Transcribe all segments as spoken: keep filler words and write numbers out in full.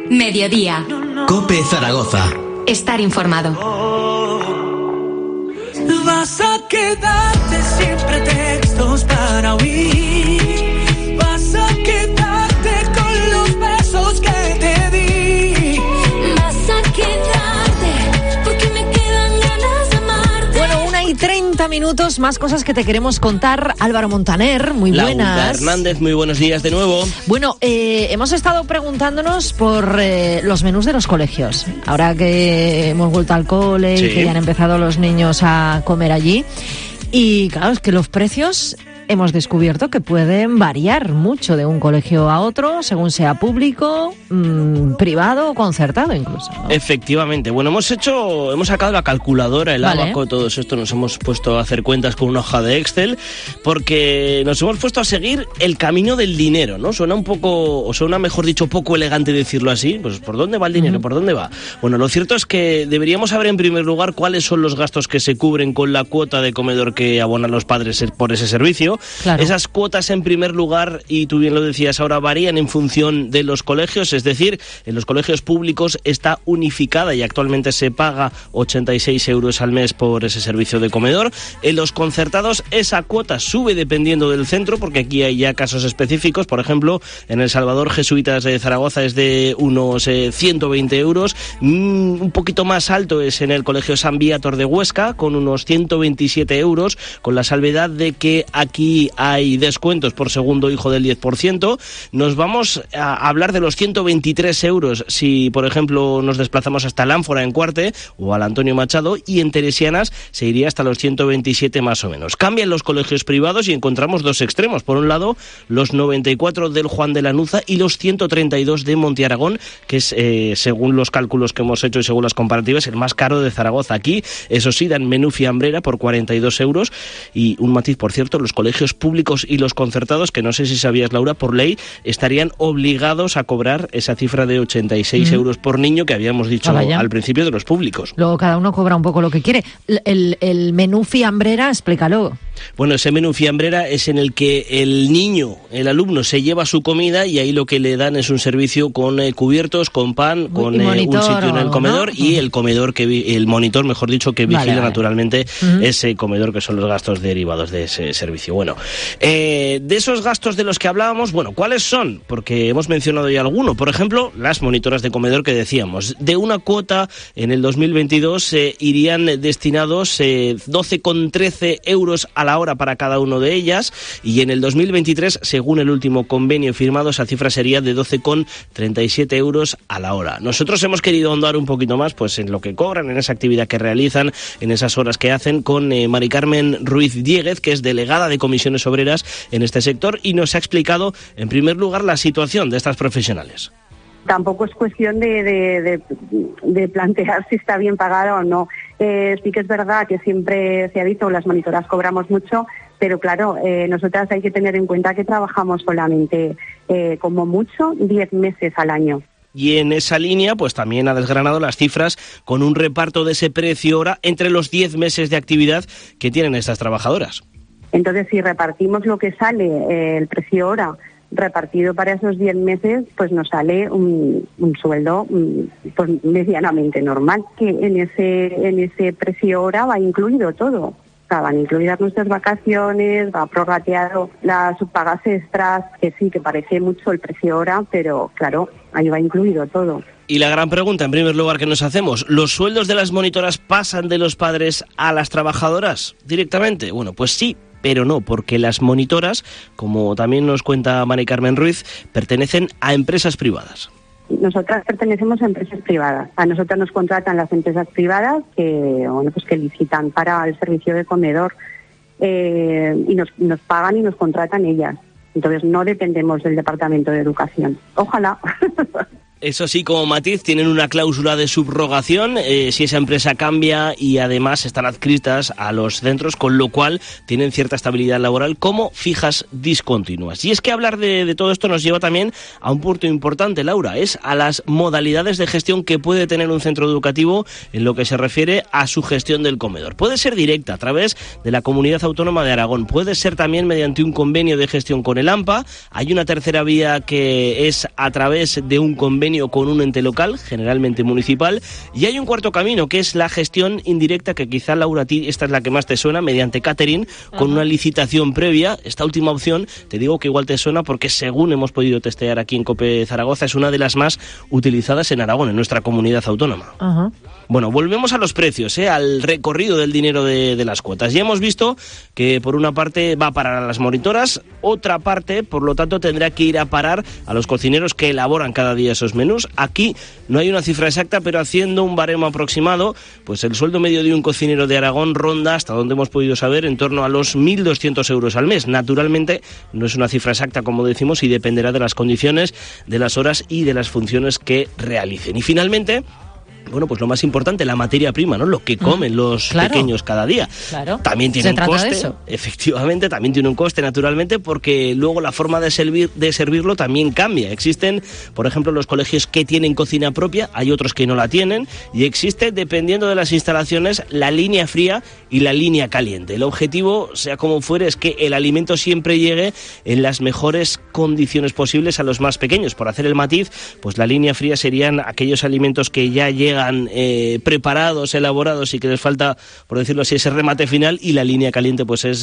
Mediodía. COPE Zaragoza. Estar informado. Vas a quedarte sin pretextos para huir. Vas a quedarte con los besos que te di. Vas a quedarte porque me quedan ganas de amarte. Bueno, una y treinta minutos, más cosas que te queremos contar. Álvaro Montaner, muy Laura buenas. Hernández, muy buenos días de nuevo. Bueno, eh, hemos estado preguntándonos por eh, los menús de los colegios. Ahora que hemos vuelto al cole Sí. y que ya han empezado los niños a comer allí. Y claro, es que los precios hemos descubierto que pueden variar mucho de un colegio a otro, según sea público, mmm, privado o concertado incluso, ¿no? Efectivamente. Bueno, hemos hecho, hemos sacado la calculadora, el Vale. abaco, todos esto, nos hemos puesto a hacer cuentas con una hoja de Excel, porque nos hemos puesto a seguir el camino del dinero, ¿no? Suena un poco, o suena mejor dicho, poco elegante decirlo así. Pues ¿por dónde va el dinero? Uh-huh. ¿Por dónde va? Bueno, lo cierto es que deberíamos saber en primer lugar cuáles son los gastos que se cubren con la cuota de comedor que abonan los padres por ese servicio. Claro. Esas cuotas, en primer lugar, y tú bien lo decías ahora, varían en función de los colegios, es decir, en los colegios públicos está unificada y actualmente se paga ochenta y seis euros al mes por ese servicio de comedor. En los concertados esa cuota sube dependiendo del centro, porque aquí hay ya casos específicos. Por ejemplo, en El Salvador Jesuitas de Zaragoza es de unos eh, ciento veinte euros. Mm, un poquito más alto es en el Colegio San Viator de Huesca, con unos ciento veintisiete euros, con la salvedad de que aquí hay descuentos por segundo hijo del diez por ciento. Nos vamos a hablar de los ciento veintitrés euros si, por ejemplo, nos desplazamos hasta el Ánfora en Cuarte o al Antonio Machado, y en Teresianas se iría hasta los ciento veintisiete más o menos. Cambian los colegios privados y encontramos dos extremos. Por un lado, los noventa y cuatro del Juan de Lanuza y los ciento treinta y dos de Monte Aragón, que es, eh, según los cálculos que hemos hecho y según las comparativas, el más caro de Zaragoza. Aquí, eso sí, dan menú fiambrera por cuarenta y dos euros. Y un matiz, por cierto, los colegios públicos y los concertados, que no sé si sabías, Laura, por ley estarían obligados a cobrar esa cifra de ochenta y seis Mm. euros por niño que habíamos dicho Ah, vaya. al principio de los públicos. Luego cada uno cobra un poco lo que quiere. El, el, el menú fiambrera, explícalo. Bueno, ese menú fiambrera es en el que el niño, el alumno, se lleva su comida y ahí lo que le dan es un servicio con eh, cubiertos, con pan, con Y eh, monitor un sitio en o el algo, comedor, ¿no? y el comedor que vi- el monitor, mejor dicho, que vigila Vale, vale. naturalmente Ujú. ese comedor, que son los gastos derivados de ese servicio. Bueno, eh, de esos gastos de los que hablábamos, bueno, ¿cuáles son? Porque hemos mencionado ya alguno. Por ejemplo, las monitoras de comedor que decíamos. De una cuota en el dos mil veintidós eh, irían destinados eh, doce coma trece euros a la hora para cada uno de ellas, y en el dos mil veintitrés, según el último convenio firmado, esa cifra sería de doce coma treinta y siete euros a la hora. Nosotros hemos querido ahondar un poquito más pues en lo que cobran, en esa actividad que realizan, en esas horas que hacen, con eh, Mari Carmen Ruiz Diéguez, que es delegada de Comisiones Obreras en este sector, y nos ha explicado, en primer lugar, la situación de estas profesionales. Tampoco es cuestión de, de, de, de plantear si está bien pagada o no. Eh, sí que es verdad que siempre se ha dicho, las monitoras cobramos mucho, pero claro, eh, nosotras hay que tener en cuenta que trabajamos solamente, eh, como mucho, diez meses al año. Y en esa línea, pues también ha desgranado las cifras con un reparto de ese precio hora entre los diez meses de actividad que tienen estas trabajadoras. Entonces, si repartimos lo que sale, eh, el precio hora, repartido para esos diez meses, pues nos sale un, un sueldo um, pues medianamente normal, que en ese, en ese precio hora va incluido todo. O sea, van incluidas nuestras vacaciones, va prorrateado las pagas extras, que sí, que parece mucho el precio hora, pero claro, ahí va incluido todo. Y la gran pregunta, en primer lugar, que nos hacemos, ¿los sueldos de las monitoras pasan de los padres a las trabajadoras directamente? Bueno, pues sí, pero no, porque las monitoras, como también nos cuenta Mari Carmen Ruiz, pertenecen a empresas privadas. Nosotras pertenecemos a empresas privadas. A nosotras nos contratan las empresas privadas que, bueno, pues que licitan para el servicio de comedor, eh, y nos, nos pagan y nos contratan ellas. Entonces no dependemos del Departamento de Educación. Ojalá. Eso sí, como matiz, tienen una cláusula de subrogación eh, si esa empresa cambia, y además están adscritas a los centros, con lo cual tienen cierta estabilidad laboral como fijas discontinuas. Y es que hablar de, de todo esto nos lleva también a un punto importante, Laura, es a las modalidades de gestión que puede tener un centro educativo en lo que se refiere a su gestión del comedor. Puede ser directa, a través de la Comunidad Autónoma de Aragón, puede ser también mediante un convenio de gestión con el AMPA, hay una tercera vía que es a través de un convenio convenio con un ente local, generalmente municipal, y hay un cuarto camino, que es la gestión indirecta, que quizá, Laura, a ti esta es la que más te suena, mediante catering, con una licitación previa. Esta última opción, te digo que igual te suena porque, según hemos podido testear aquí en COPE Zaragoza, es una de las más utilizadas en Aragón, en nuestra comunidad autónoma. Ajá. Bueno, volvemos a los precios, ¿eh? Al recorrido del dinero de, de las cuotas. Ya hemos visto que por una parte va para las monitoras, otra parte, por lo tanto, tendrá que ir a parar a los cocineros que elaboran cada día esos menús. Aquí no hay una cifra exacta, pero haciendo un baremo aproximado, pues el sueldo medio de un cocinero de Aragón ronda, hasta donde hemos podido saber, en torno a los mil doscientos euros al mes. Naturalmente, no es una cifra exacta, como decimos, y dependerá de las condiciones, de las horas y de las funciones que realicen. Y finalmente, bueno, pues lo más importante, la materia prima, ¿no? Lo que comen los claro. pequeños cada día. Claro. También tiene Se un trata coste, de eso. efectivamente, también tiene un coste, naturalmente, porque luego la forma de servir, de servirlo también cambia. Existen, por ejemplo, los colegios que tienen cocina propia, hay otros que no la tienen, y existe, dependiendo de las instalaciones, la línea fría y la línea caliente. El objetivo, sea como fuere, es que el alimento siempre llegue en las mejores condiciones posibles a los más pequeños. Por hacer el matiz, pues la línea fría serían aquellos alimentos que ya llegan Eh, preparados, elaborados, y que les falta, por decirlo así, ese remate final, y la línea caliente pues es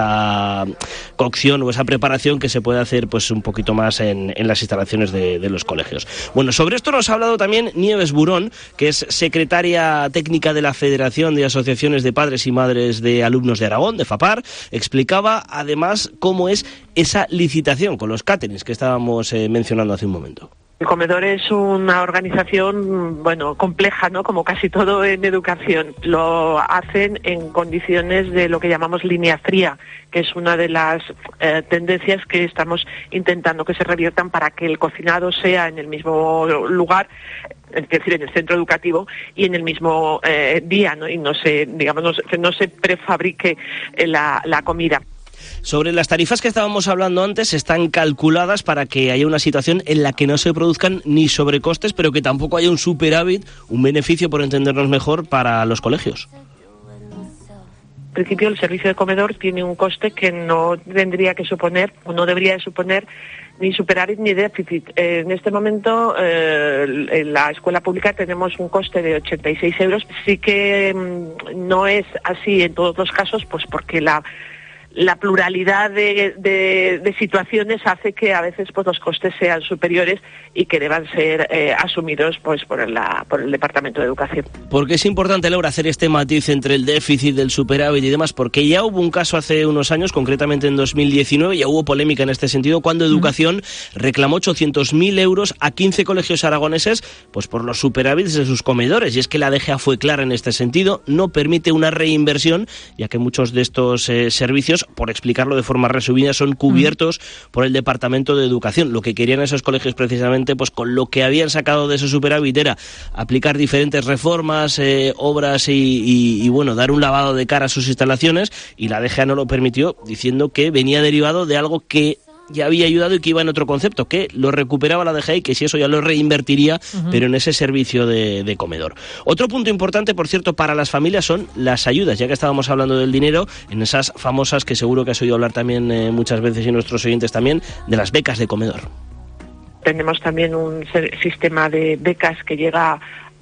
esa cocción o esa preparación que se puede hacer pues un poquito más en, en las instalaciones de, de los colegios. Bueno, sobre esto nos ha hablado también Nieves Burón, que es secretaria técnica de la Federación de Asociaciones de Padres y Madres de Alumnos de Aragón, de FAPAR. Explicaba además cómo es esa licitación con los caterings que estábamos eh, mencionando hace un momento. El comedor es una organización, bueno, compleja, ¿no? Como casi todo en educación. Lo hacen en condiciones de lo que llamamos línea fría, que es una de las eh, tendencias que estamos intentando que se reviertan para que el cocinado sea en el mismo lugar, es decir, en el centro educativo, y en el mismo eh, día, ¿no? Y no se, digamos, no se, no se prefabrique eh, la, la comida. Sobre las tarifas que estábamos hablando antes, están calculadas para que haya una situación en la que no se produzcan ni sobrecostes, pero que tampoco haya un superávit, un beneficio, por entendernos mejor, para los colegios. En principio, el servicio de comedor tiene un coste que no tendría que suponer, o no debería de suponer, ni superávit ni déficit. Eh, en este momento, eh, en la escuela pública tenemos un coste de ochenta y seis euros. Sí que mmm, no es así en todos los casos, pues porque la... La pluralidad de, de, de situaciones hace que a veces pues los costes sean superiores y que deban ser eh, asumidos pues por, la, por el Departamento de Educación. Porque es importante, Laura, hacer este matiz entre el déficit, el superávit y demás, porque ya hubo un caso hace unos años, concretamente en dos mil diecinueve, ya hubo polémica en este sentido, cuando Educación reclamó ochocientos mil euros a quince colegios aragoneses pues por los superávits de sus comedores. Y es que la D G A fue clara en este sentido, no permite una reinversión, ya que muchos de estos eh, servicios, por explicarlo de forma resumida, son cubiertos mm. por el Departamento de Educación. Lo que querían esos colegios, precisamente, pues con lo que habían sacado de ese superávit, era aplicar diferentes reformas, eh, obras y, y, y, bueno, dar un lavado de cara a sus instalaciones, y la D G A no lo permitió, diciendo que venía derivado de algo que ya había ayudado y que iba en otro concepto, que lo recuperaba la D G A y que si eso ya lo reinvertiría, uh-huh. pero en ese servicio de, de comedor. Otro punto importante, por cierto, para las familias son las ayudas, ya que estábamos hablando del dinero, en esas famosas que seguro que has oído hablar también eh, muchas veces, y nuestros oyentes también, de las becas de comedor. Tenemos también un sistema de becas que llega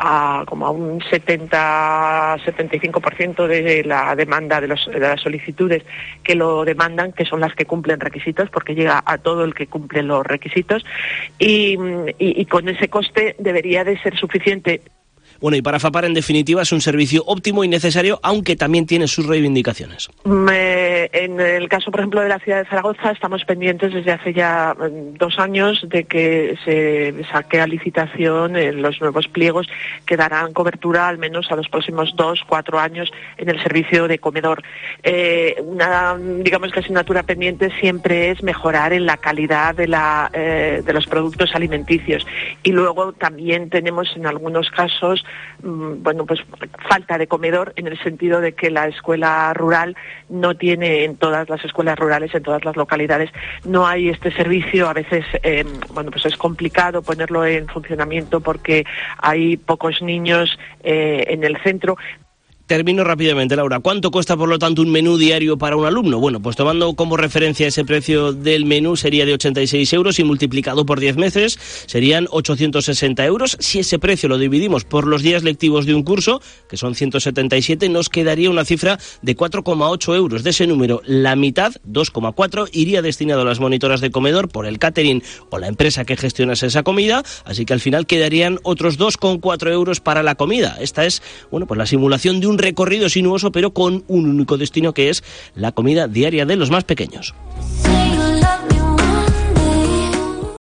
a como a un setenta a setenta y cinco por ciento de la demanda de, los, de las solicitudes que lo demandan, que son las que cumplen requisitos, porque llega a todo el que cumple los requisitos, y, y, y con ese coste debería de ser suficiente. Bueno, y para FAPAR, en definitiva, es un servicio óptimo y necesario, aunque también tiene sus reivindicaciones. Me, en el caso, por ejemplo, de la ciudad de Zaragoza, estamos pendientes desde hace ya dos años de que se saque a licitación en los nuevos pliegos que darán cobertura al menos a los próximos dos, cuatro años en el servicio de comedor. Eh, una, digamos que asignatura pendiente siempre es mejorar en la calidad de, la, eh, de los productos alimenticios. Y luego también tenemos en algunos casos bueno, pues falta de comedor, en el sentido de que la escuela rural no tiene, en todas las escuelas rurales, en todas las localidades, no hay este servicio. A veces, eh, bueno, pues es complicado ponerlo en funcionamiento porque hay pocos niños eh, en el centro. Termino rápidamente, Laura. ¿Cuánto cuesta, por lo tanto, un menú diario para un alumno? Bueno, pues tomando como referencia ese precio del menú sería de ochenta y seis euros y multiplicado por diez meses serían ochocientos sesenta euros. Si ese precio lo dividimos por los días lectivos de un curso, que son ciento setenta y siete, nos quedaría una cifra de cuatro coma ocho euros. De ese número, la mitad, dos coma cuatro, iría destinado a las monitoras de comedor por el catering o la empresa que gestionase esa comida, así que al final quedarían otros dos coma cuatro euros para la comida. Esta es, bueno, pues la simulación de un recorrido sinuoso, pero con un único destino, que es la comida diaria de los más pequeños. Sí.